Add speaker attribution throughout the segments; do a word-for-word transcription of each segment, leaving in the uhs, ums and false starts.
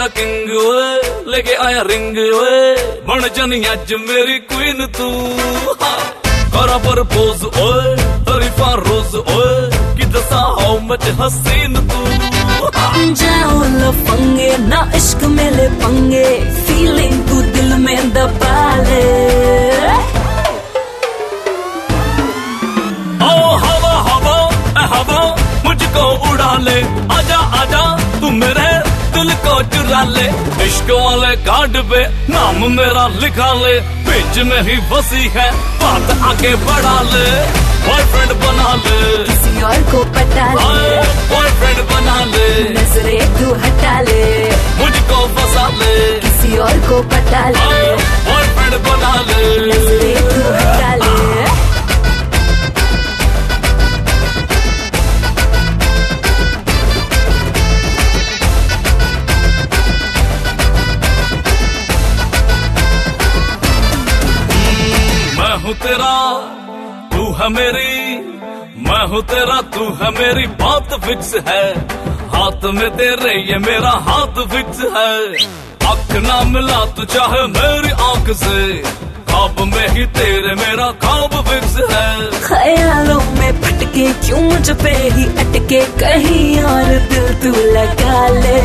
Speaker 1: King ओए, लेके आया रिंग ओए, बन जानी अज मेरी क्वीन तू। करा प्रपोज ओए, तरीफा रोज ओए, कि दसा हाउ मच हसीन तू।
Speaker 2: जाओ लफंगे ना इश्क में ले पंगे, फीलिंग तू दिल में दबा ले।
Speaker 1: ओ हवा हवा ए हवा मुझको उड़ा ले, आजा आजा तू मेरे दिल को चुरा ले। इश्क वाले कार्ड पे नाम मेरा लिखा ले, बीच में ही बसी है बात आगे बढ़ा ले। बॉयफ्रेंड बना ले,
Speaker 2: किसी और को पटा ले,
Speaker 1: बॉयफ्रेंड बना ले,
Speaker 2: नजरे तू हटा ले,
Speaker 1: मुझको फंसा ले,
Speaker 2: किसी और को पटा ले,
Speaker 1: बॉयफ्रेंड बना ले,
Speaker 2: नजरे तू हटा ले।
Speaker 1: मैं हूँ तेरा तू है मेरी, मैं हूँ तेरा तू है मेरी, बात फिक्स है। हाथ में तेरे ये मेरा हाथ फिक्स है। आँख ना मिला तू चाहे मेरी आँख से, ख्वाब में ही तेरे मेरा ख्वाब फिक्स है।
Speaker 2: ख्यालों में भटके क्यों मुझ पे ही अटके, कहीं और दिल तू लगा ले।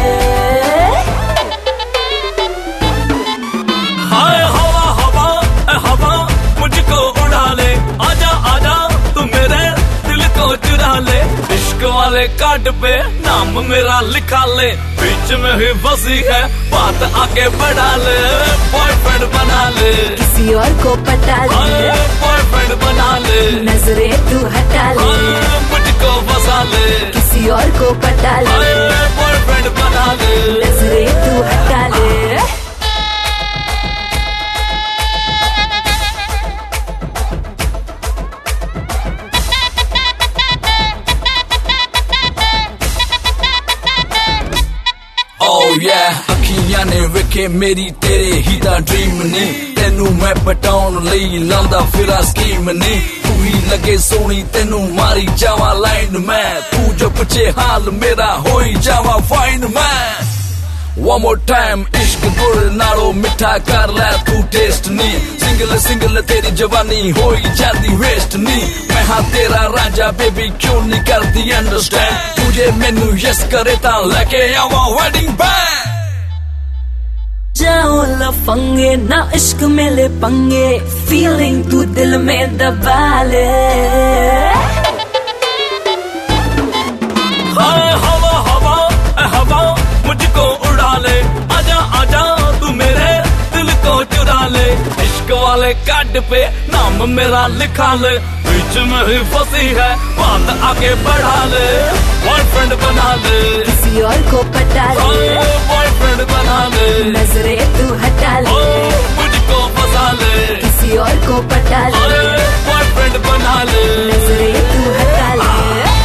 Speaker 1: हाय हवा हवा ए हवा मुझको उड़ा ले, आजा आजा तू मेरे दिल को चुरा ले। इश्क वाले कार्ड पे नाम मेरा लिखा ले, बीच में ही बसी है बात आगे बढ़ा ले। बॉयफ्रेंड बना ले,
Speaker 2: किसी और को पटा ले,
Speaker 1: बॉयफ्रेंड बना ले,
Speaker 2: नजरे तू हटा ले,
Speaker 1: मुझको फंसा ले,
Speaker 2: किसी और को पटा ले,
Speaker 1: बॉयफ्रेंड बना ले,
Speaker 2: नजरे तू हटा ले।
Speaker 1: Oh yeah, अखियां ने वेखे मेरी तेरे ही दा ड्रीम ने, तेनू मैं पटाउन लई लांदा फिरा स्कीम ने। तू ही लगे सोनी तेनू मारी जावा लाइन मैं, तू जो पूछे हाल मेरा होई जावा फाइन मैं। One more time इश्क गुड़ नालो मिठा कर ले तू टेस्ट नी, सिंगल सिंगल तेरी जवानी होई जाती वेस्ट नी। मैं हाँ तेरा राजा बेबी क्यों नहीं करती अंडरस्टैंड, तुझे मैनू यस करे ता लेके आवा वेडिंग बैंड।
Speaker 2: जाओ लफंगे ना इश्क में ले पंगे, फीलिंग तू दिल में दबा ले।
Speaker 1: हाय हवा हवा ए हवा मुझको उड़ा ले, आजा आजा तू मेरे दिल को चुरा ले। इश्क वाले कार्ड पे नाम मेरा लिखा ले, बीच में ही फंसी है बात आगे बढ़ा ले। बॉयफ्रेंड बना ले,
Speaker 2: किसी और को पटा ले,
Speaker 1: बॉयफ्रेंड बना ले,
Speaker 2: नजरे तू हटा ले,
Speaker 1: मुझको फंसा ले,
Speaker 2: किसी और को पटा ले,
Speaker 1: बॉयफ्रेंड बना ले,
Speaker 2: नजरे तू हटा ले।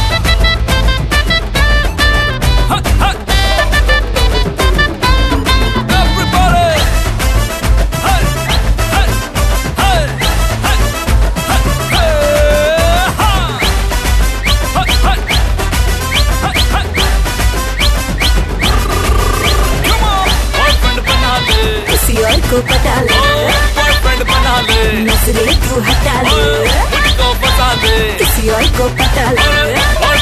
Speaker 1: को पटा ले, बॉयफ्रेंड बना ले,
Speaker 2: नजरे तू हटा ले,
Speaker 1: मुझको फंसा ले,
Speaker 2: किसी और को पटा ले।